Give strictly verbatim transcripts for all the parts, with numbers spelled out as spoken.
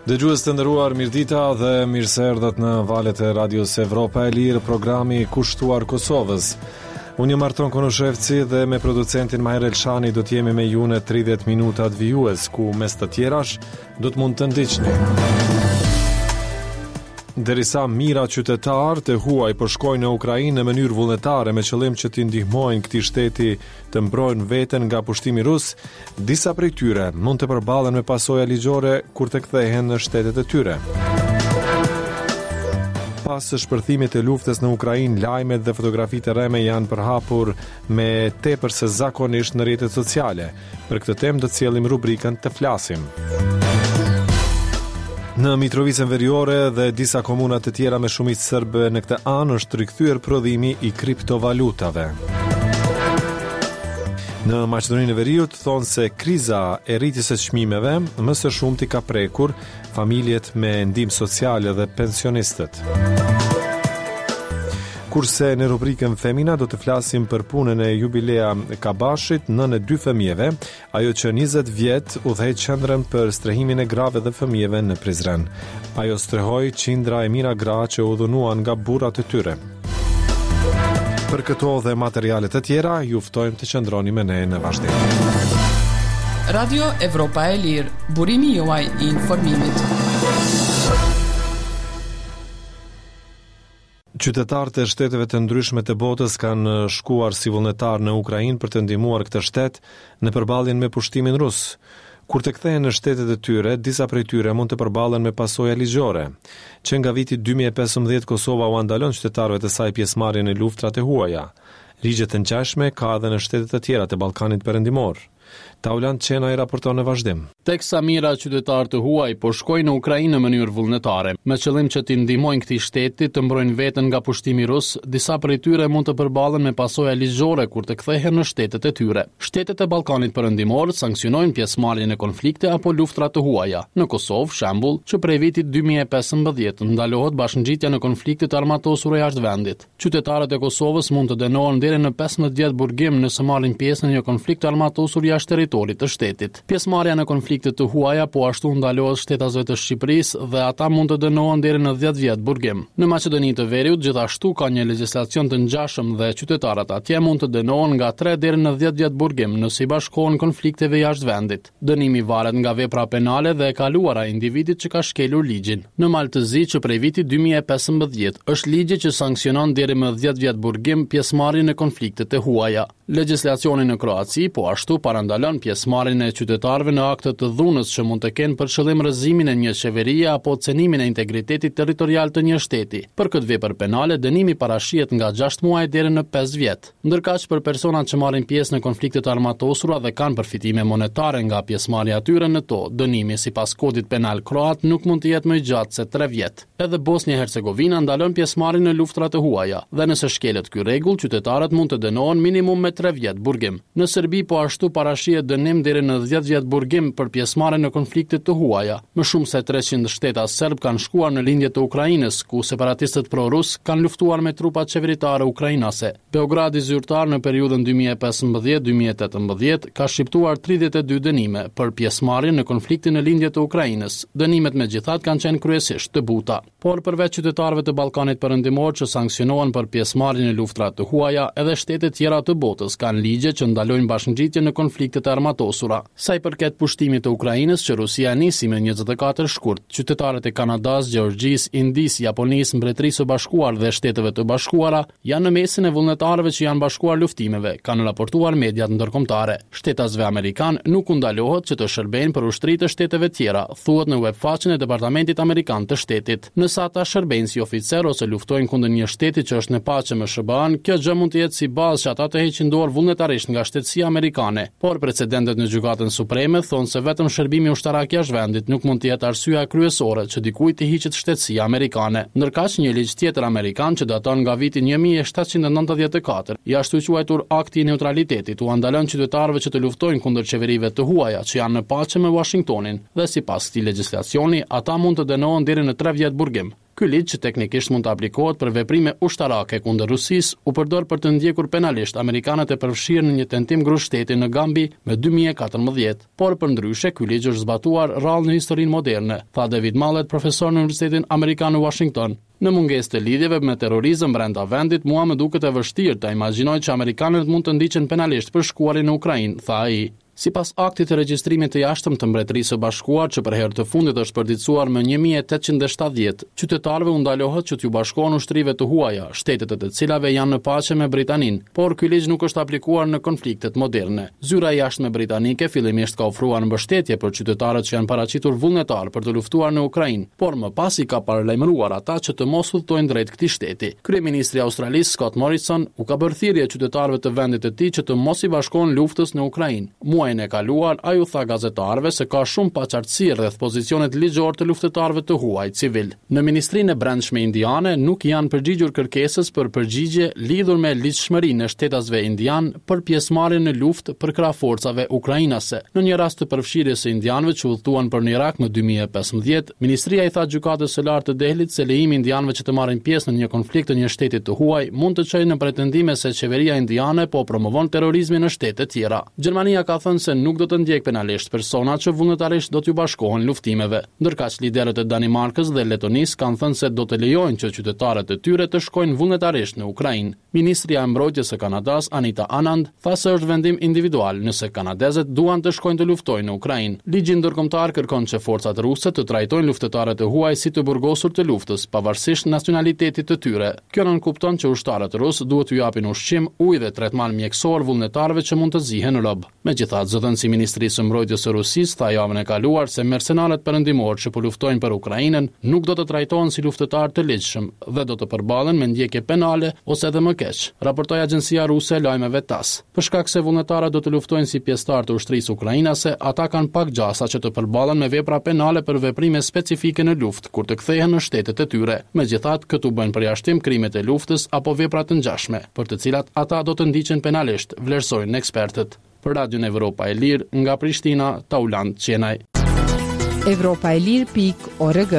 Dëgjues të nderuar, mirëdita dhe mirëseardhët në valët e Radios Evropa e Lirë, programi kushtuar Kosovës. Unë jam Arton Konoshevci dhe me producentin Maher Elshani do t'jemi me ju në tridhjetë minutat vijues, ku mes të tjerash do të mund të ndiqni. Derisa mira qytetar të huaj po shkojnë në Ukrainë në mënyrë vullnetare me qëllim që t'i ndihmojnë këtij shteti të mbrojnë veten nga pushtimi rus, disa prej tyre mund të përballen me pasoja ligjore kur të kthehen në shtetet e tyre. Pas shpërthimit të luftës në Ukrainë, lajmet dhe fotografitë e rreme janë përhapur me tepër se zakonisht në rrjetet sociale. Për këtë temë do të sjellim rubrikën Të flasim. Në Mitrovicën Veriore dhe disa komuna të tjera me shumicë serbe në këtë anë është rikthyer prodhimi i kriptovalutave. Në Maqedoninë e Veriut thonë se kriza e rritjes së çmimeve më së shumti ka prekur familjet me ndihmë sociale dhe pensionistët. Kurse në rubrikën Femina do të flasim për punën e Jubilea Kabashit, nënë e dy fëmijëve, ajo që njëzet vjet udhëhej qendrën për strehimin e grave dhe fëmijëve në Prizren. Ajo strehoi qindra e mira gra që u dhunuan nga burrat e tyre. Për këto dhe materiale të tjera, ju ftojmë të qëndroni me ne në vazhdim. Radio Evropa e Lirë, burimi juaj i informimit. Qytetarët e shteteve të ndryshme të botës kanë shkuar si vullnetar në Ukrainë për të ndihmuar këtë shtet në përballjen me pushtimin rus. Kur të kthehen në shtetet e tyre, disa prej tyre mund të përballen me pasoja ligjore. Që nga viti dy mijë e pesëmbëdhjetë Kosova u andalon qytetarëve të saj pjesëmarrje në luftrat e huaja. Ligje të ngjashme ka edhe në shtetet e tjera të Ballkanit Perëndimor. Taulant Qena i raporton në vazhdim. Teksa mira qytetarë të huaj po shkojnë në Ukrainë në mënyrë vullnetare, me qëllim që t'i ndihmojnë këtij shteti të mbrojnë veten nga pushtimi rus, disa prej tyre mund të përballen me pasoja ligjore kur të kthehen në shtetet e tyre. Shtetet e Ballkanit Perëndimor sanksionojnë pjesëmarrjen në konflikte apo luftra të huaja. Në Kosovë, shembull, që prej vitit dy mijë e pesëmbëdhjetë ndalohet bashkëngjitja në konflikte të armatosura jashtë vendit. Qytetarët e Kosovës mund të dënohen deri në pesëmbëdhjetë vjet burgim nëse marrin pjesë në një konflikt të armatosur jashtë territorit të shtetit. Pjesëmarrja në konflikte të huaja po ashtu ndalohet shtetazëve të Shqipërisë dhe ata mund të dënohen deri në dhjetë vjet burgim. Në Maqedoninë të Veriut gjithashtu ka një legjislacion të ngjashëm dhe qytetarët atje mund të dënohen nga tre deri në dhjetë vjet burgim nëse i bashkohen konflikteve jashtë vendit. Dënimi varet nga vepra penale dhe e kaluara e individit që ka shkelur ligjin. Në Maltëzi që prej vitit dy mijë e pesëmbëdhjetë është ligji që sanksionon deri më dhjetë vjet burgim pjesëmarrjen në konfliktet e huaja. Legjislacioni në Kroaci po ashtu parandalon pjesëmarrjen e qytetarëve në akte të dhunës që mund të kenë për qëllim rrëzimin e një qeverie apo cenimin e integritetit territorial të një shteti. Për këtë vepër penale dënimi parashihet nga gjashtë muaj deri në pesë vjet. Ndërkaq për personat që marrin pjesë në konflikte të armatosura dhe kanë përfitime monetare nga pjesëmarrja e tyre në to, dënimi sipas kodit penal kroat nuk mund të jetë më i gjatë se tre vjet. Edhe Bosnia-Hercegovina ndalon pjesëmarrjen në luftrat e huaja dhe nëse shkelet ky rregull, qytetarët mund të dënohen minimum me tre vjet burgim. Në Serbi po ashtu parashihet dënim deri në dhjetë vjet burgim për pjesëmarrjen në konflikte të huaja. Më shumë se treqind shteta serb kanë shkuar në lindje të Ukrainës, ku separatistët pro-rus kanë luftuar me trupat qeveritare ukrainase. Beogradi zyrtar në periudhën dy mijë e pesëmbëdhjetë dy mijë e tetëmbëdhjetë ka shqiptuar tridhjetë e dy dënime për pjesëmarrjen në konfliktin në lindje të Ukrainës. Dënimet megjithatë kanë qenë kryesisht të buta. Por përveç qytetarëve të Ballkanit Perëndimor që sanksionohen për pjesëmarrjen në luftrat të huaja, edhe shtete tjera të botës kanë ligje që ndalojnë bashkëngjitje në konfliktet e armatosura. Sa i përket pushtimit të Ukrainës që Rusia nisi me njëzet e katër shkurt, qytetarët e Kanadas, Gjeorgjisë, Indisë, Japonisë, Mbretërisë së Bashkuar dhe Shteteve të Bashkuara janë në mesin e vullnetarëve që janë bashkuar luftimeve, kanë raportuar mediat ndërkombëtare. Shtetasve amerikan nuk u ndalohet që të shërbejnë për ushtritë të shteteve tjera, thuhet në webfaqen e Departamentit Amerikan të Shtetit. Nëse ata shërbejnë si oficer ose luftojnë kundër një shteti që është në paqe me S B A-n, kjo gjë mund të jetë si bazë që ata të heqin dorë vullnetarisht nga shtetësia amerikane. Por precedentet në Gjykatën Supreme thonë se vetëm shërbimi ushtarak jashtë vendit nuk mund të jetë arsyeja kryesore që dikujt të hiqet shtetësia amerikane. Ndërkaq një ligj tjetër amerikan që daton nga viti një mijë e shtatëqind e nëntëdhjetë e katër, i ashtu quajtur Akti i Neutralitetit, u ndalon qytetarëve që të luftojnë kundër qeverive të huaja që janë në paqe me Washingtonin dhe sipas këtij legjislacioni ata mund të dënohen deri në tre vjet burgim. Ky ligj, që teknikisht mund të aplikohet për veprime ushtarake kundër Rusisë, u përdor për të ndjekur penalisht amerikanët e përfshirë në një tentim grushteti në Gambi me dy mijë e katërmbëdhjetë. Por përndryshe, ky ligj është zbatuar rrallë në historinë moderne, tha David Mallet, profesor në Universitetin Amerikan në Washington. Në mungesë të lidhjeve me terrorizëm brenda vendit, mua më duket e vështirë ta imagjinoj që amerikanët mund të ndiqen penalisht për shkuarin në Ukrainë, tha ai. Sipas aktit të regjistrimit të jashtëm të Mbretërisë së Bashkuar, që për herë të fundit është përditësuar më një mijë e tetëqind e shtatëdhjetë, qytetarëve u ndalohet që t'ju bashkohen ushtrive të huaja, shtetet e të cilave janë në paqe me Britaninë, por ky ligj nuk është aplikuar në konfliktet moderne. Zyra e jashtme britanike fillimisht ka ofruar mbështetje për qytetarët që janë paraqitur vullnetar për të luftuar në Ukrainë, por më pas i ka paralajmëruar ata që të mos udhtojnë drejt këtij shteti. Kryeministri i Australisë Scott Morrison u ka bërë thirrje qytetarëve të vendit të tij që të mos i bashkohen luftës në Ukrainë. Muajin e kaluar, ai u tha gazetarëve se ka shumë paqartësi rreth pozicionet ligjor të luftëtarëve të huaj civil. Në Ministrinë e Brendshme indiane nuk janë përgjigjur kërkesës për përgjigje lidhur me ligjshmërinë e shtetasve indian për pjesëmarrjen në luftë për krah forcave ukrainase. Në një rast të përfshirjes së indianëve që udhëtuan për në Irak në dy mijë e pesëmbëdhjetë, ministria i tha gjykatës së lartë të Dehlit se lejimi indianëve që të marrin pjesë në një konflikt të një shteti të huaj mund të çojë në pretendime se qeveria indiane po promovon terrorizmin në shtete tjera. Gjermania ka thënë se nuk do të ndjek penalisht persona që vullnetarisht do t'ju bashkohen luftimeve. Ndërkaq liderët e Danimarkës dhe Letonisë kanë thënë se do të lejojnë që qytetarët e tyre të shkojnë vullnetarisht në Ukrainë. Ministria e Mbrojtjes së Kanadas, Anita Anand, tha se është vendim individual nëse kanadezët duan të shkojnë të luftojnë në Ukrainë. Ligji ndërkombëtar kërkon që forcat ruse të trajtojnë luftëtarët e huaj si të burgosur të luftës, pavarësisht nacionalitetit të tyre. Kjo nënkupton që ushtarët rusë duhet t'u japin ushqim, ujë dhe tretman mjekësor vullnetarëve që mund të zihen në rob. Megjithatë, zëdhënësi i Ministrisë së Mbrojtjes së Rusisë tha javën e kaluar se mercenarët perëndimor që po luftojnë për Ukrainën nuk do të trajtohen si luftëtarë të ligjshëm dhe do të përballen me ndjekje penale ose edhe më keq, raportoi agjencia ruse e lajmeve TASS. Për shkak se vullnetarët do të luftojnë si pjesëtar të ushtrisë ukrainase, ata kanë pak gjasa që të përballen me vepra penale për veprime specifike në luftë kur të kthehen në shtetet e tyre. Megjithatë, këtu bëjnë përjashtim krimet e luftës apo vepra të ngjashme, për të cilat ata do të ndiqen penalisht, vlerësojnë ekspertët. Për Radion Evropa e Lirë, nga Prishtina, Taulant Qenaj. Evropa e Lirë pikë org.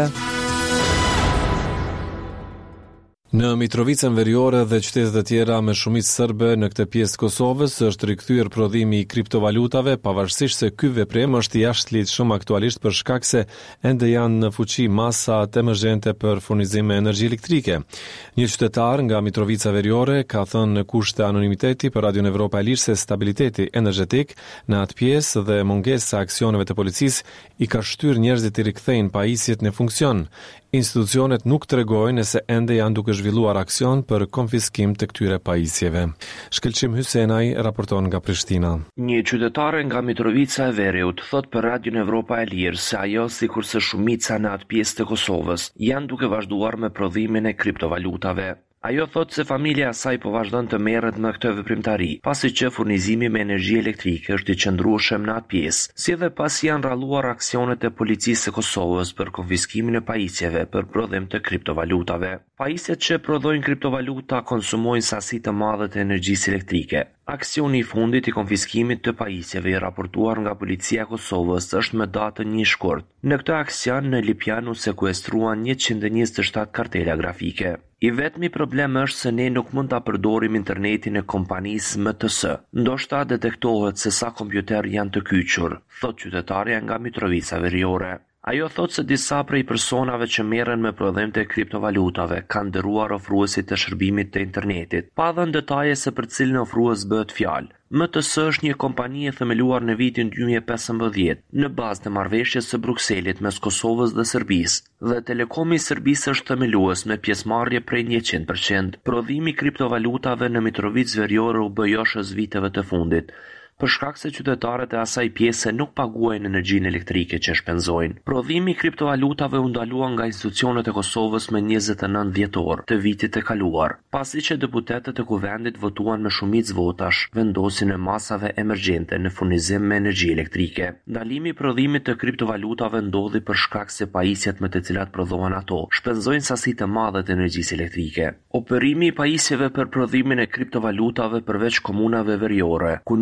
Në Mitrovicën Veriore dhe qytetet e tjera me shumicë serbe në këtë pjesë të Kosovës është rikthyer prodhimi i kriptovalutave, pavarësisht se ky veprim është i jashtëligjshëm aktualisht për shkak se ende janë në fuqi masat emergjente për furnizim me energji elektrike. Një qytetar nga Mitrovica Veriore ka thënë në kushte anonimiteti për Radion Evropa e Lirë se stabiliteti energjetik në atë pjesë dhe mungesa e aksioneve të policisë i ka shtyrë njerëzit të rikthejnë pajisjet në funksion. Institucionet nuk tregojnë se ende janë duke zhvilluar aksion për konfiskim të këtyre pajisjeve. Shkëlqim Hysenaj raporton nga Prishtina. Një qytetare nga Mitrovica e Veriut thot për Radion Evropa e Lirë se ajo, sikurse shumica në atë pjesë të Kosovës, janë duke vazhduar me prodhimin e kriptovalutave. Ajo thot se familja e saj po vazhdon të merret me këtë veprimtari, pasi që furnizimi me energji elektrike është i qëndrueshëm në atë pjesë, si edhe pasi janë ralluar aksionet e policisë së Kosovës për konfiskimin e pajisjeve për prodhim të kriptovalutave. Pajisjet që prodhojnë kriptovaluta konsumojnë sasi të mëdha të energjisë elektrike. Aksioni i fundit i konfiskimit të pajisjeve i raportuar nga policia e Kosovës është me datën një shkurt. Në këtë aksion në Lipjan u sekuestruan njëqind e njëzet e shtat kartela grafike. I vetmi problem është se ne nuk mund ta përdorim internetin e kompanisë M T S. Ndoshta detektohet se sa kompjuter janë të kyçur, thot qytetarja nga Mitrovica Veriore. Ajo thot se disa prej personave që merren me prodhim të kriptovalutave kanë dëruar ofruesit të shërbimit të internetit, pa dhënë detaje se për cilin ofrues bëhet fjalë. M T S është një kompani e themeluar në vitin dy mijë e pesëmbëdhjetë në bazë të marrëveshjes së Brukselit mes Kosovës dhe Serbisë, dhe Telekomi i Serbisë është themelues me pjesëmarrje prej njëqind përqind. Prodhimi i kriptovalutave në Mitrovicë Veriore u bë joshës viteve të fundit, për shkak se qytetarët e asaj pjese nuk paguajnë energjinë elektrike që shpenzojnë. Prodhimi i kriptovalutave u ndalua nga institucionet e Kosovës me njëzet e nëntë dhjetor të vitit të kaluar, pasi që deputetët e kuvendit votuan me shumicë votash vendosin e masave emergjente në furnizim me energji elektrike. Ndalimi i prodhimit të kriptovalutave ndodhi për shkak se pajisjet me të cilat prodhohen ato shpenzojnë sasi të mëdha të energjisë elektrike. Operimi i pajisjeve për prodhimin e kriptovalutave përveç komunave veriore, ku nuk paguajnë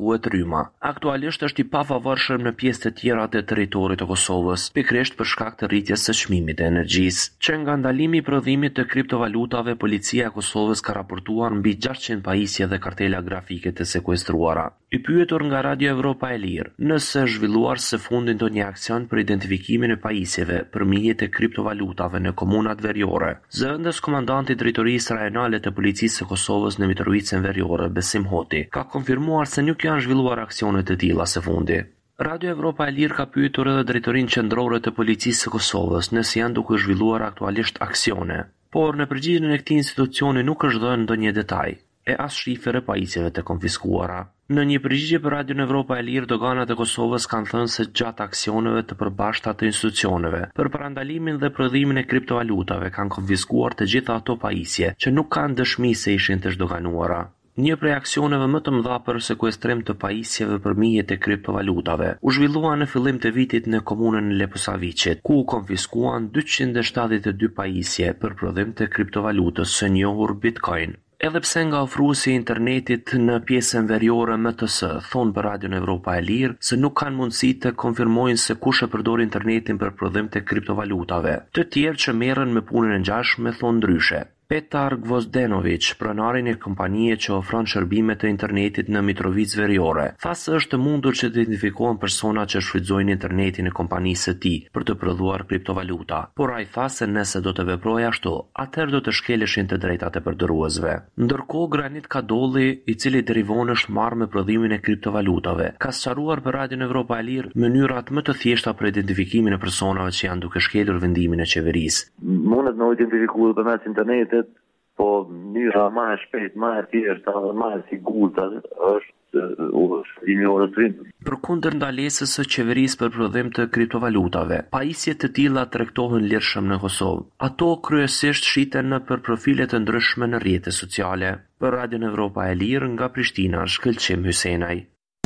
paguhet rryma. Aktualisht është i papavarshëm në pjesë të tjera të territorit të Kosovës, pikërisht për shkak të rritjes së çmimit të energjisë. Që nga ndalimi i prodhimit të kriptovalutave, policia e Kosovës ka raportuar mbi gjashtëqind pajisje dhe kartela grafike të sekuestruara. I pyetur nga Radio Evropa e Lirë nëse është zhvilluar së fundi ndonjë aksion për identifikimin e pajisjeve për mije të kriptovalutave në komunat veriore, zëvendës komandanti i drejtorisë rajonale të policisë së Kosovës në Mitrovicën Veriore, Besim Hoti, ka konfirmuar se nuk janë zhvilluar aksione të tilla së fundi. Radio Evropa e Lirë ka pyetur edhe drejtorinë qendrore të policisë së Kosovës nëse janë duke zhvilluar aktualisht aksione, por në përgjigjen e këtij institucioni nuk është dhënë ndonjë detaj e as shifër e pajisjeve të konfiskuara. Në një përgjigje për Radio Evropa e Lirë, doganat e Kosovës kanë thënë se gjatë aksioneve të përbashkëta të institucioneve për parandalimin dhe prodhimin e kriptovalutave kanë konfiskuar të gjitha ato pajisje që nuk kanë dëshmi se ishin të zhdoganuara. Një prej aksioneve më të mëdha për sekuestrim të pajisjeve për mije të kriptovalutave u zhvillua në fillim të vitit në komunën e Leposaviqit, ku u konfiskuan dyqind e shtatëdhjetë e dy pajisje për prodhim të kriptovalutës së njohur Bitcoin. Edhe pse nga ofruesi i internetit në pjesën veriore M T S thonë për Radion Evropa e Lirë se nuk kanë mundësi të konfirmojnë se kush e përdor internetin për prodhim të kriptovalutave. Të tjerë që merren me punën e ngjashme thonë ndryshe. Petar Gvozdenović, pronari i kompanije që ofron shërbime të internetit në Mitrovicë Veriore, tha se është mundur që të identifikohen persona që shfrytëzojnë internetin e kompanisë së tij për të prodhuar kriptovaluta, por ai tha se nëse do të veprojë ashtu, atëherë do të shkeleshin të drejtat e përdoruesve. Ndërkohë, Granit Kadolli, i cili derivon është marrë me prodhimin e kriptovalutave, ka sqaruar për Radion Evropa e Lirë mënyrat më të thjeshta për identifikimin e personave që janë duke shkelur vendimin e qeverisë. Mundet me identifikuar përmes internetit, po mënyra më e shpejtë, më e thjeshtë dhe më e sigurt është ushtrimi orëtrim. Përkundër ndalesës së qeverisë për prodhim të kriptovalutave, pajisje të tilla tregtohen lirshëm në Kosovë. Ato kryesisht shiten në për profile të ndryshme në rrjete sociale. Për Radion Evropa e Lirë nga Prishtina, Shkëlqim Hysenaj.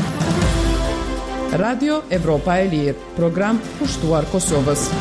Radio Evropa e Lirë, program pushtuar Kosovës.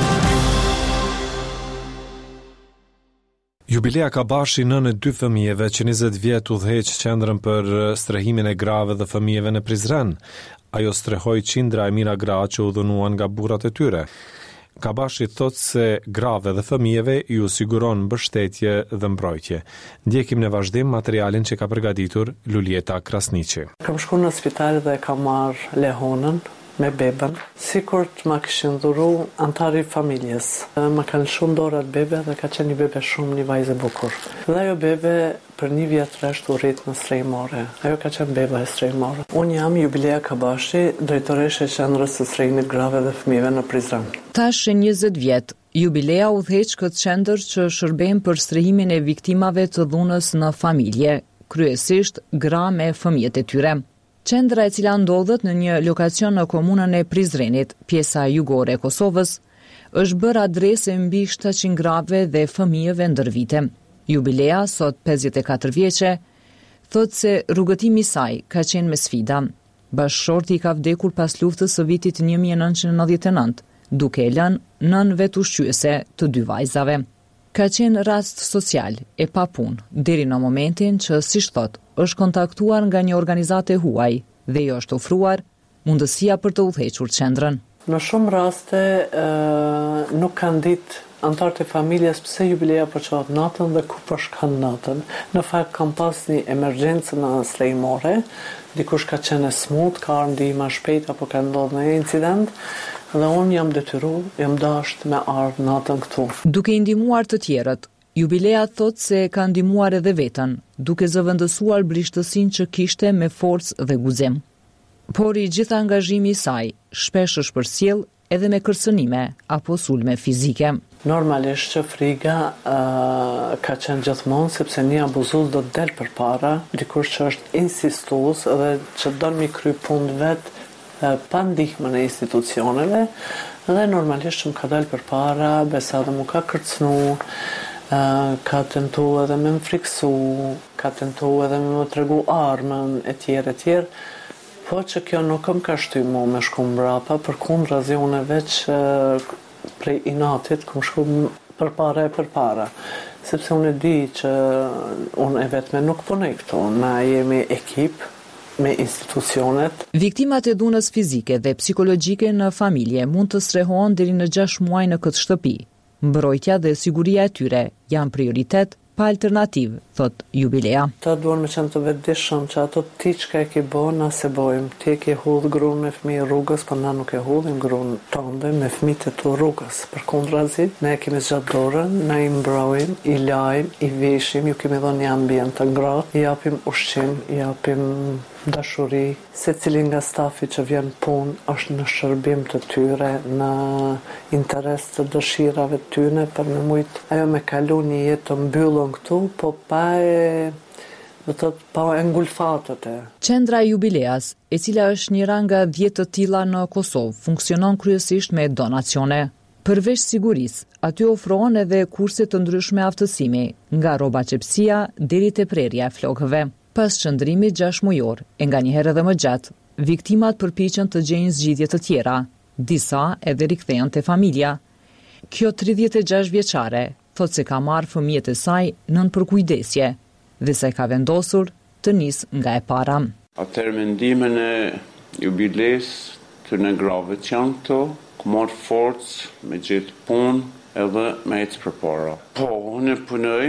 Jubilea Kabashi, nën e dy fëmijëve që njëzet vjet udhëheq qendrën për strehimin e grave dhe fëmijëve në Prizren. Ajo strehoi qindra e mira gra që u dhunuan nga burrat e tyre. Kabashi thot se grave dhe fëmijëve ju siguron mbështetje dhe mbrojtje. Ndjekim në vazhdim materialin që ka përgatitur Lulieta Krasniqi. Kam shku në spital dhe kam marrë lehonën me bebën, sikur të ma kishin dhuru antari familjes. Ma kanë shumë dorat bebe dhe ka qenë një bebe shumë, një vajzë e bukur. Dhe ajo bebe për një vjet rresht u rrit në strehimore. Ajo ka qenë beba e strehimore. Unë jam Jubilea Kabashi, drejtoreshe e qendrës së strehimit grave dhe fëmijëve në Prizren. Tash njëzet vjet, Jubilea udhëheq këtë qendër që shërben për strehimin e viktimave të dhunës në familje, kryesisht gra me fëmijët e tyre. Qendra, e cila ndodhet në një lokacion në komunën e Prizrenit, pjesa jugore e Kosovës, është bërë adresë mbi shtatëqind grave dhe fëmijëve ndër vite. Jubilea, sot pesëdhjetë e katër vjeçe, thot se rrugëtimi i saj ka qenë me sfida. Bashkëshorti i ka vdekur pas luftës së vitit një mijë e nëntëqind e nëntëdhjetë e nëntë, duke e lënë nën vetushqyese të dy vajzave. Ka qenë rast social e pa punë, deri në momentin që, siç thot, është kontaktuar nga një organizatë huaj dhe i është ofruar mundësia për të udhëhequr qendrën. Në shumë raste e, nuk kanë ditë antarët e familjes pse Jubilea po çohet natën dhe ku po shkon natën. Në fakt kam pas një emergjencë në strehimore, dikush ka qenë smut, ka ardhur ndihma shpejt apo ka ndodhur një incident. Dhe unë jam detyru, jam dasht me ardhë natën këtu. Duke i ndihmuar të tjerët, Jubilea thot se ka ndihmuar edhe veten, duke zëvendësuar brishtësinë që kishte me forcë dhe guzim. Por i gjithë angazhimi i saj shpesh është përcjell edhe me kërcënime apo sulme fizike. Normalisht që friga uh, ka qenë gjithmonë, sepse një abuzues do të del përpara, dikush që është insistues dhe që don mi kry punë vet pa ndihmën e institucioneve, dhe normalisht që më ka dalë përpara, besa dhe mu ka kërcnu, ka tentu edhe me më friksu, ka tentu edhe me më tregu armën, e tjerë, e tjerë, po që kjo nuk më ka shty mu me shku mbrapa, për kundra unë veç prej inatit, këm shku përpara e përpara, sepse unë e di që unë e vetme nuk punej këtu, na jemi ekip, me institucionet. Viktimat e dhunës fizike dhe psikologjike në familje mund të strehohen deri në gjashtë muaj në këtë shtëpi. Mbrojtja dhe siguria e tyre janë prioritet pa alternativë, thot Jubilea. Ta duan me qenë të vetëdijshëm që ato ti çka e ke bën, na se bojmë. Ti e ke hudh gruan me fëmijë rrugës, por na nuk e hudhim gruan tonë me fëmijët e tu rrugës. Përkundrazi, ne e kemi zgjat dorën, na i mbrojmë, i lajm, i veshim, ju kemi dhënë një ambient të ngrohtë, i japim ushqim, i japim dashuri. Secili nga stafi që vjen punë është në shërbim të tyre, në interes të dëshirave të tyre për me mujt ajo me kalu një jetë të mbyllur këtu, po pa e do të thotë pa e ngulfatët e. Qendra e Jubileas, e cila është njëra nga dhjetë të tilla në Kosovë, funksionon kryesisht me donacione. Përveç sigurisë, aty ofrohen edhe kurse të ndryshme aftësimi, nga rroba çepsia deri te prerja e flokëve. Pas qëndrimit gjashtë mujor, e nga njëherë edhe më gjatë, viktimat përpiqen të gjejnë zgjidhje të tjera, disa edhe rikthehen te familja. Kjo tridhjetë e gjashtë vjeçare thot se ka marrë fëmijët e saj nën përkujdesje dhe se ka vendosur të nis nga e para. Atëherë mendimin e jubiles të në grave që janë këto, ku marrë forcë me gjithë punë edhe me ecë përpara. Po, unë punoj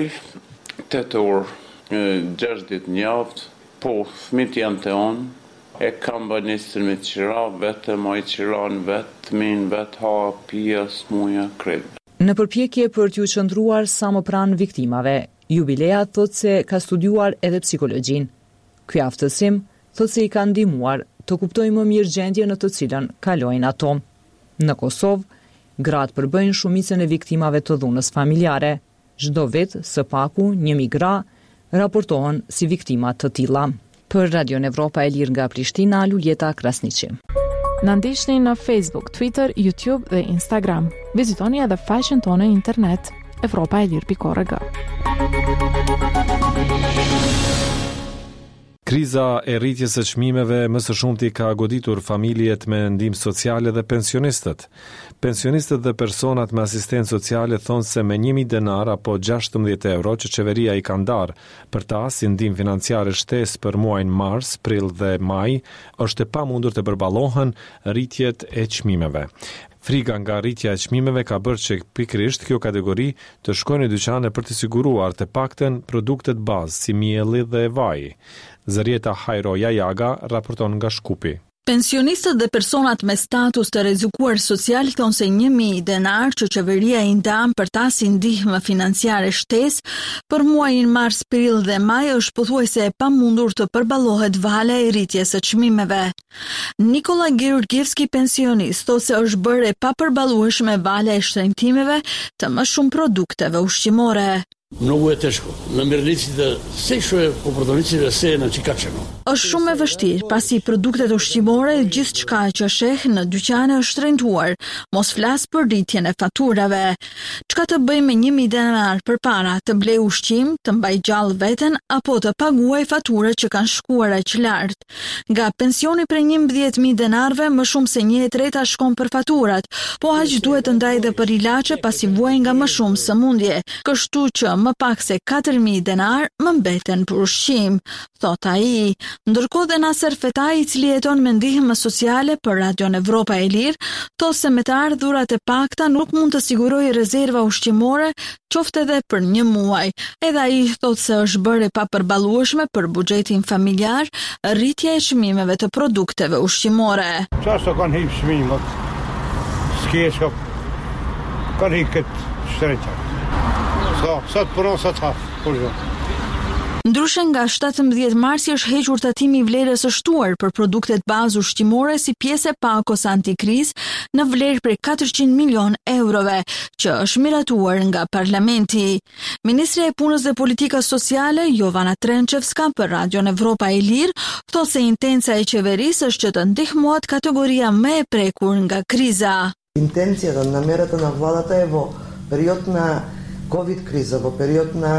tetë orë, gjashtë ditë në javë, po fëmijët janë të onë, e kam banisën me qira, vetë ma i qiran, vetë min, vetë ha, pia, smuja, kredë. Në përpjekje për t'ju qëndruar sa më pranë viktimave, Jubilea thot se ka studiuar edhe psikologjin. Ky aftësim thot se i ka ndihmuar të kuptojnë më mirë gjendjen në të cilën kalojnë ato. Në Kosovë, gratë përbëjnë shumicën e viktimave të dhunës familjare. Çdo vit, së paku, një migra raportohen si viktima të tilla. Për Radio Evropa e Lirë nga Prishtina, Luljeta Krasniqi. Na ndiqni në Facebook, Twitter, YouTube dhe Instagram. Vizitoni edhe faqen tonë në internet evropa e lirë pikë org. Kriza e rritjes së çmimeve më së shumti ka goditur familjet me ndihmë sociale dhe pensionistët. Pensionistët dhe personat me asistencë sociale thonë se me një mijë denar apo gjashtëmbëdhjetë euro që qeveria i ka ndarë për ta si ndihmë financiare shtesë për muajin mars, prill dhe maj, është e pamundur të përballohen rritjet e çmimeve. Frika nga rritja e çmimeve ka bërë që pikërisht kjo kategori të shkojnë në dyqane për të siguruar të paktën produktet bazë si mielli dhe vaji. Zërieta Hajroja Jaga raporton nga Shkupi. Pensionistët dhe personat me status të rrezikuar social thonë se një mijë denar që qeveria i ndan për ta si ndihmë financiare shtesë për muajin mars, prill dhe maj është pothuajse e pamundur të përballohet vala e rritjes së çmimeve. Nikola Georgievski, pensionist, thotë se është bërë e papërballueshme vala e shtrëngtimeve të më shumë produkteve ushqimore. Mnogo je teško. Namirnici da sve što je u prodavnicima sve je načikačeno. Është shumë e vështirë, pasi produktet ushqimore gjithçka që sheh në dyqane është shtrenjtuar, mos flas për rritjen e faturave. Çka të bëj me një mijë denar përpara, të blej ushqim, të mbaj gjallë veten apo të paguaj faturat që kanë shkuar aq lart. Nga pensioni për njëmbëdhjetë mijë denarve, më shumë se një e treta shkon për faturat, po aq duhet të ndaj edhe për ilaçe pasi vuaj nga më shumë sëmundje. Kështu që më pak se katër mijë denar më mbeten për ushqim, thot ai. Ndërkohë dhe Naser Fetaj, i cili jeton me ndihmë sociale për Radio Evropa e Lirë, thotë se me të ardhurat e pakta nuk mund të sigurojë rezerva ushqimore, qoftë edhe për një muaj. Edhe ai thotë se është bërë e papërballueshme për buxhetin familjar rritja e çmimeve të produkteve ushqimore. Çfarë kanë hip çmimet? Skeshka kanë hikët shtrenjtë. Sa, sa të punon, sa të hafë, por jo. Ndryshe nga shtatëmbëdhjetë marsi është hequr tatimi i vlerës së shtuar për produktet bazë ushqimore si pjesë e pakos antikrizë në vlerë prej katërqind milion eurove, që është miratuar nga parlamenti. Ministri e Punës dhe Politikës Sociale, Jovana Trenčevska, për Radio Evropa e Lirë, thotë se intenca e qeverisë është që të ndihmohet kategoria më e prekur nga kriza. Intencija da namerata na vladata evo period na COVID kriza, во период на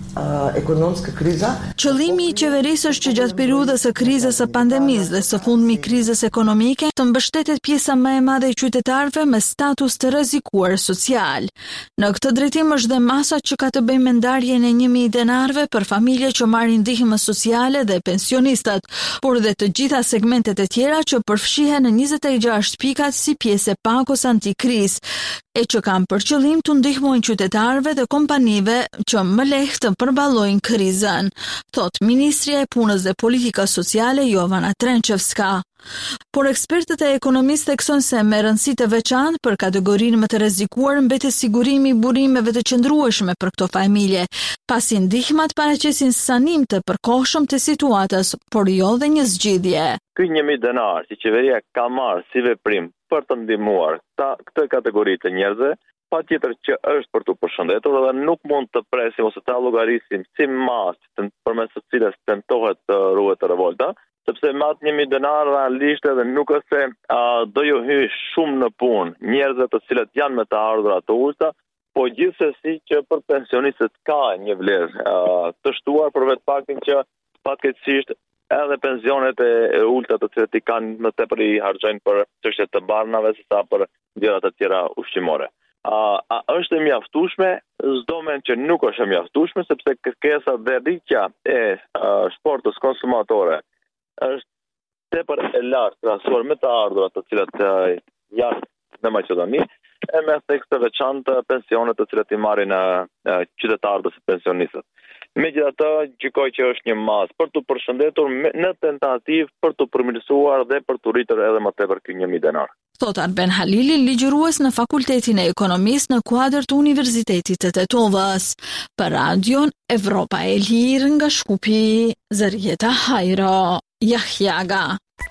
ekonomska kriza. Qëllimi i qeverisë është që gjatë periudhës së krizës së pandemisë dhe së fundmi krizës ekonomike të mbështetet pjesa më e madhe e qytetarëve me status të rrezikuar social. Në këtë drejtim është dhe masa që ka të bëjë me ndarjen e një mijë denarëve për familje që marrin ndihmë sociale dhe pensionistat, por dhe të gjitha segmentet e tjera që përfshihen në njëzet e gjashtë pikat si pjesë e pakos antikriz, e që kanë për qëllim të ndihmojnë qytetarëve dhe kompanive që më lehtë të përballojnë krizën, thot Ministrja e Punës dhe Politikës Sociale Jovana Trenčevska. Por ekspertët e ekonomistë theksojnë se me rëndësi të veçantë për kategorinë më të rrezikuar mbetet sigurimi i burimeve të qëndrueshme për këto familje, pasi ndihmat paraqesin sanim të përkohshëm të situatës, por jo dhe një zgjidhje. Ky një mijë denar që qeveria ka marrë si veprim për të ndihmuar këtë kategori të njerëzve, patjetër që është për të përshëndetur dhe nuk mund të presim ose të llogarisim si masë përmes së cilës tentohet të ruhet revolta, sepse me atë një mijë denar realisht edhe nuk është se uh, do ju hyj shumë në punë njerëzve të cilët janë me të ardhurat të ulta, po gjithsesi që për pensionistët ka një vlerë uh, të shtuar për vetë faktin që fatkeqësisht edhe pensionet e, e ulta të cilët i kanë më tepër i harxojnë për çështjet të barnave sesa për gjëra të tjera ushqimore. A, a është e mjaftueshme? S'do men që nuk është e mjaftueshme, sepse kërkesa dhe rritja e uh, shportës konsumatore është tepër e lartë krahasuar me të ardhurat të cilat uh, janë në Maqedoni, e me theks të veçantë pensionet të cilat i marrin uh, qytetarët dhe pensionistët. Megjithatë, gjykoj që është një masë për të përshëndetur në tentativë për të përmirësuar dhe për të rritur edhe më tepër ky një mijë denar. Thot Arben Halili, ligjërues në Fakultetin e Ekonomisë në kuadër të Universitetit të Tetovës. Për Radion Evropa e Lirë nga Shkupi, Zërieta Hajro, Jahjaga.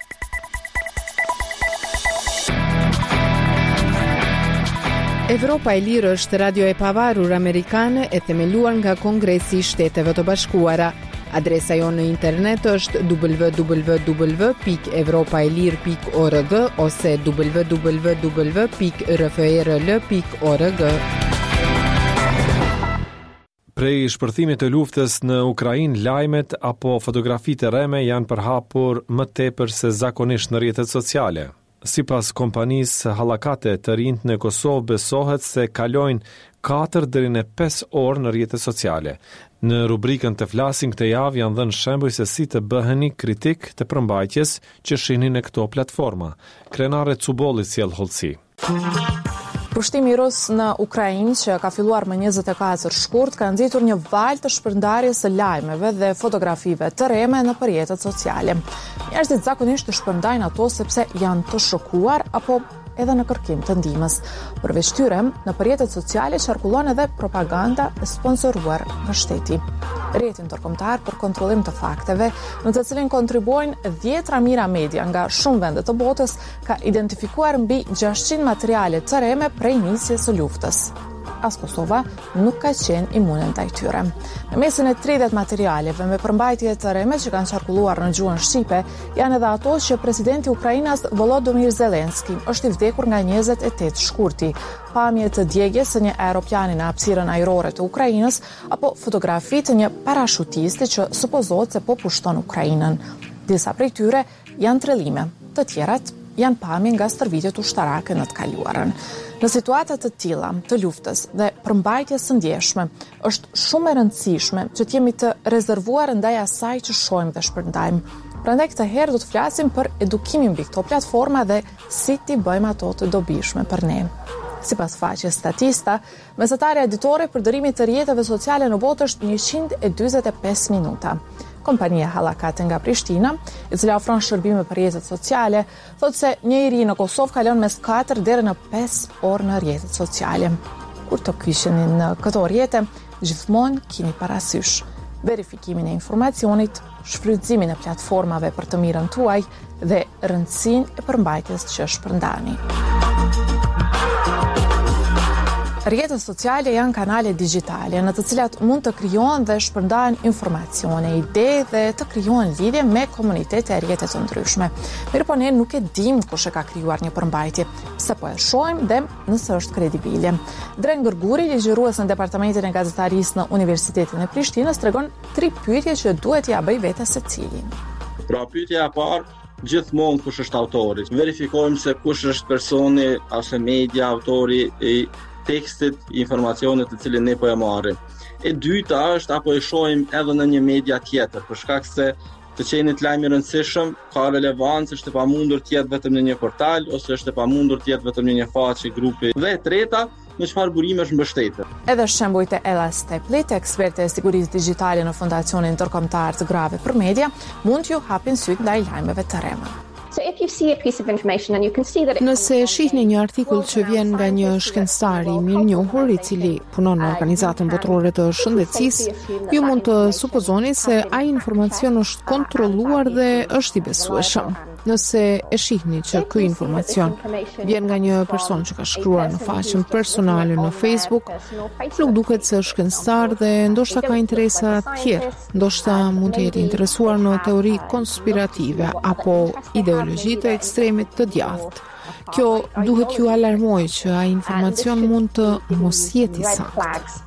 Evropa e Lirë është radio e pavarur amerikane e themeluar nga Kongresi i Shteteve të Bashkuara. Adresa jonë në internet është w w w pikë evropaelir pikë org ose w w w pikë r f r l pikë org. Prej shpërthimit të luftës në Ukrainë, lajmet apo fotografitë e rreme janë përhapur më tepër se zakonisht në rrjetet sociale. Sipas kompanisë Hallakate të rinjt në Kosovë besohet se kalojnë katër deri në pesë orë në rrjetet sociale. Në rubrikën të flasin këtë javë janë dhënë shembuj se si të bëheni kritik të përmbajtjes që shihni në këto platforma. Krenare Cubolli sjell hollësi. Pushtimi rus në Ukrainë, që ka filluar më njëzet e katër shkurt, ka nxitur një valë të shpërndarjes së lajmeve dhe fotografive të rreme në rrjetet sociale. Njerëzit zakonisht të shpërndajnë ato sepse janë të shokuar apo edhe në kërkim të ndihmës. Përveç tyre, në rrjetet sociale qarkullon edhe propaganda e sponsoruar nga shteti. Rrjetin ndërkombëtar për kontrollim të fakteve, në të cilin kontribuojnë dhjetra mijëra media nga shumë vende të botës, ka identifikuar mbi gjashtëqind materiale të rreme prej nisjes së luftës. As Kosova nuk ka qenë imune ndaj tyre. Në mesin e tridhjetë materialeve me përmbajtje të rreme që kanë qarkulluar në gjuhën shqipe, janë edhe ato që presidenti i Ukrainës Volodymyr Zelensky është i vdekur nga njëzet e tetë shkurti, pamje të djegjes së një aeroplani në hapësirën ajrore të Ukrainës apo fotografi të një parashutisti që supozohet se po pushton Ukrainën. Disa prej tyre janë trellime, të tjerat janë pamje nga stërvitjet ushtarake në të kaluarën. Në situata të tilla të luftës dhe përmbajtjes së ndjeshme, është shumë e rëndësishme që të jemi të rezervuar ndaj asaj që shohim dhe shpërndajmë. Prandaj këtë herë do të flasim për edukimin mbi këto platforma dhe si t'i bëjmë ato të dobishme për ne. Sipas faqes Statista, mesatarja editore për dërimit të rrjeteve sociale në botë është njëqind e dyzet e pesë minuta. Kompania Hallakate nga Prishtina, e cila ofron shërbime për rrjetet sociale, thotë se një i ri në Kosovë kalon mes katër deri në pesë orë në rrjetet sociale. Kur të kysheni në këto rrjete, gjithmonë keni parasysh verifikimin e informacionit, shfrytëzimin e platformave për të mirën tuaj dhe rëndësinë e përmbajtjes që shpërndani. Rrjetet sociale janë kanale digjitale në të cilat mund të krijohen dhe shpërndahen informacione, ide dhe të krijohen lidhje me komunitete e rrjete të ndryshme. Mirë po ne nuk e dim kush e ka krijuar një përmbajtje, pse po e shohim dhe nëse është kredibile. Dren Gërguri, ligjërues në Departamentin e Gazetarisë në Universitetin e Prishtinës, tregon tri pyetje që duhet ja bëj vetes secili. Pra pyetja e parë, gjithmonë kush është autori. Verifikojmë se kush është personi ose media, autori i tekstit, informacionet të cilin ne po e marrim. E dyta është apo e shohim edhe në një media tjetër, për shkak se të qenit lajm i rëndësishëm ka relevancë, është e pamundur të jetë vetëm në një portal ose është e pamundur të jetë vetëm në një faqe grupi. Dhe e treta, në çfarë burime është mbështetur. Edhe shembujt e Ella Steplit, eksperte e sigurisë digjitale në Fondacionin Ndërkombëtar të Grave për Media, mund t'ju hapin syt ndaj lajmeve të rrema. Nëse shihni një artikull që vjen nga një shkencëtar i mirënjohur i cili punon në organizatën botërore të shëndetësisë, ju mund të supozoni se ai informacion është kontrolluar dhe është i besueshëm. Nëse e shihni që ky informacion vjen nga një person që ka shkruar në faqen personale në Facebook, nuk duket se është shkencëtar dhe ndoshta ka interesa të tjerë, ndoshta mund të jetë interesuar në teori konspirative apo ideologji të ekstremit të djathtë. Kjo duhet ju alarmoj që ai informacion mund të mos jetë i saktë.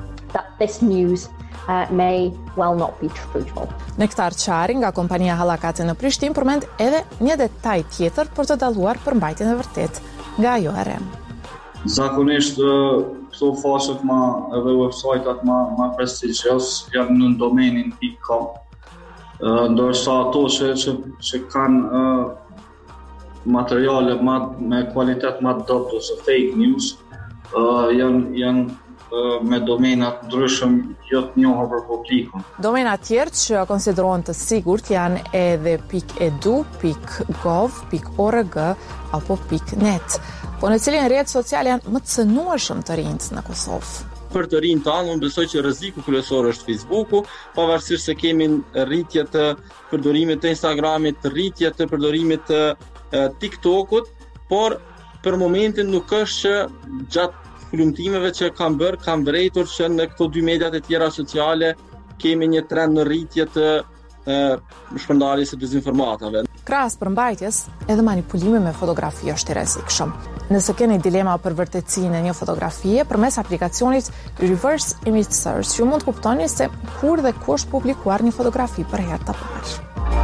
Uh, may well not be truthful. Nektar Qari nga kompania Hallakate në Prishtinë përmend edhe një detaj tjetër për të dalluar përmbajtjen e vërtet nga ajo e rem. Zakonisht këto faqet ma edhe websajtat ma, ma prestigjos janë në domenin .com. Ndërsa ato që, që, që kanë uh, materiale ma, me kualitet ma dobët ose fake news uh, janë, janë me domenat ndryshëm jo të njohur për publikun. Domena tjerë që konsiderohen të sigurt janë edhe .edu, .gov, .org apo .net. Po në cilin rrjet social janë më të cënueshëm të rinjt në Kosovë. Për të rinjt tanë, unë besoj që rreziku kryesor është Facebooku, pavarësisht se kemi rritje të përdorimit të Instagramit, rritje të përdorimit të TikTokut, por për momentin nuk është që gjatë kulumtimeve që kam bërë, kam vërejtur që në këto dy mediat e tjera sociale kemi një trend në rritje të e, shpërndarjes së dezinformatave. Krahas përmbajtjes, edhe manipulimi me fotografi është i rrezikshëm. Nëse keni dilema për vërtetësinë e një fotografie, përmes aplikacionit Reverse Image Search, ju mund të kuptoni se kur dhe kush publikuar një fotografi për herë të parë.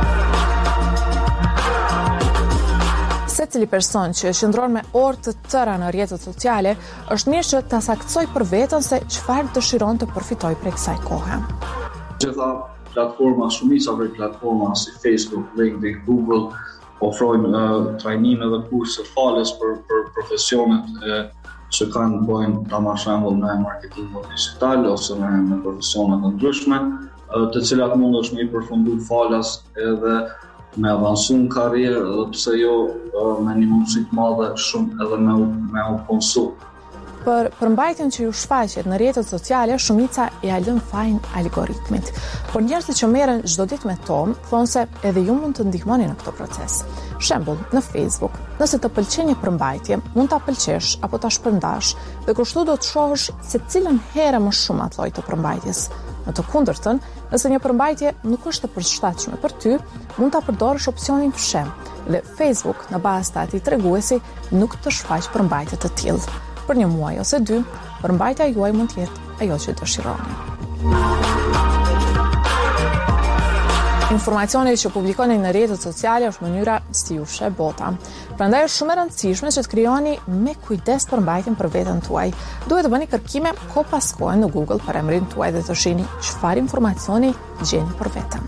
Secili person që qëndron me orë të tëra në rrjetet sociale, është mirë që ta saktësoj për veten se çfarë dëshiron të përfitoj prej kësaj kohe. Gjitha platforma, shumica prej platforma si Facebook, LinkedIn, Google ofrojnë uh, trajnime dhe kurse fales për për profesionet e, që kanë bojnë ta marrë shembull me marketing digital ose me, me profesionet të ndryshme, uh, të cilat mund është me i përfundu falas edhe me avansu në karrierë dhe pse jo me një mundësi të madhe shumë edhe me u, me u konsu. Për përmbajtjen që ju shfaqet në rrjetet sociale, shumica ja lën fajin algoritmit. Por njerëzit që merren çdo ditë me to, thonë se edhe ju mund të ndihmoni në këtë proces. Shembull, në Facebook, nëse të pëlqen një përmbajtje, mund ta pëlqesh apo ta shpërndash dhe kështu do të shohësh se cilën herë më shumë atë lloj të përmbajtjes. Në të kundërtën, nëse një përmbajtje nuk është e përshtatshme për ty, mund ta përdorësh opsionin fshem dhe Facebook në bazë të atij treguesi nuk të shfaq përmbajtje të tillë. Për një muaj ose dy, përmbajtja juaj mund të jetë ajo që dëshironi. Informacioni që publikoni në rrjetet sociale është mënyra si ju sheh bota. Prandaj është shumë e rëndësishme që të krijoni me kujdes përmbajtjen për veten tuaj. Duhet të bëni kërkime kohë pas kohe në Google për emrin tuaj dhe të shihni çfarë informacioni gjeni për veten.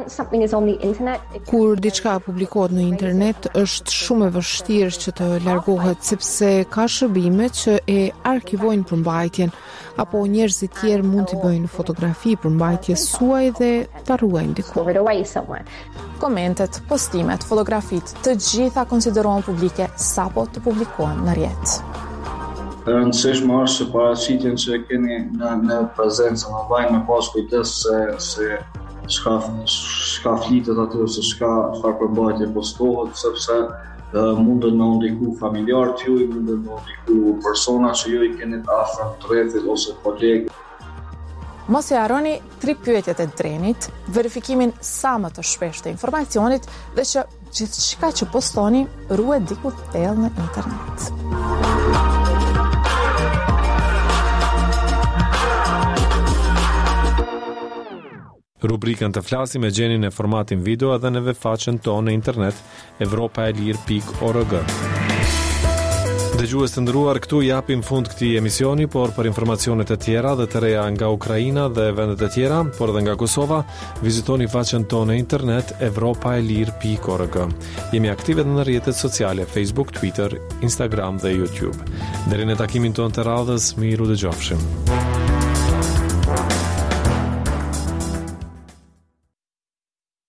Kur diçka publikohet në internet, është shumë e vështirë që të largohet sepse ka shërbime që e arkivojnë përmbajtjen, apo njerëzit tjerë mund t'i bëjnë fotografi përmbajtjes suaj dhe ta ruajnë diku. Komentet, postimet, fotografit, të gjitha konsiderohen publike sapo të publikohen në rrjet. E rëndësishme është që paraqitjen që keni në, në prezencën online me pas kujdes se, se shka, çka flitet aty ose çka çfarë përmbajtje postohet, sepse uh, mundën me ndiku familjarët juaj, mundën me ndiku persona që ju i keni të afër të rrethit ose kolegë. Mos e harroni tri pyetjet e Drenit, verifikimin sa më të shpeshtë të informacionit dhe që gjithçka që postoni ruhet diku thellë në internet. Rubrikën të flasim e gjeni në formatin video edhe në faqen tonë në internet evropaelir pikë org. Dëgjues të nderuar, këtu japim fund këtij emisioni, por për informacionet e tjera dhe të reja nga Ukraina dhe vendet e tjera, por edhe nga Kosova, vizitoni faqen tonë në internet evropaelir pikë org. Jemi aktive në rrjetet sociale Facebook, Twitter, Instagram dhe YouTube. Deri në takimin tonë të radhës, miru dëgjofshim.